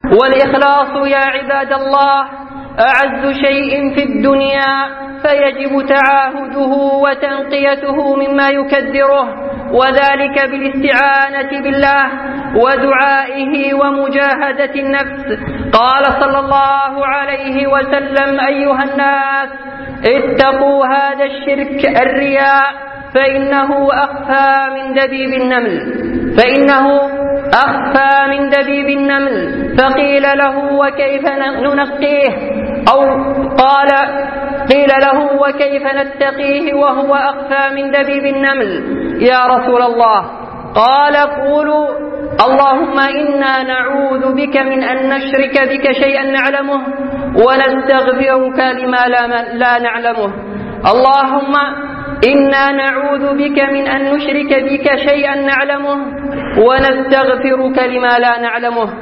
والإخلاص يا عباد الله أعز شيء في الدنيا، فيجب تعاهده وتنقيته مما يكدره، وذلك بالاستعانة بالله ودعائه ومجاهدة النفس. قال صلى الله عليه وسلم: أيها الناس اتقوا هذا الشرك الرياء، فإنه أخفى من دبيب النمل. فقيل له: وكيف ننقيه؟ أو قيل له: وكيف نتقيه وهو أخفى من دبيب النمل يا رسول الله؟ قال: قولوا: اللهم إنا نعوذ بك من أن نشرك بك شيئا نعلمه ونستغفرك لما لا نعلمه. اللهم إنا نعوذ بك من أن نشرك بك شيئا نعلمه ونستغفرك لما لا نعلمه.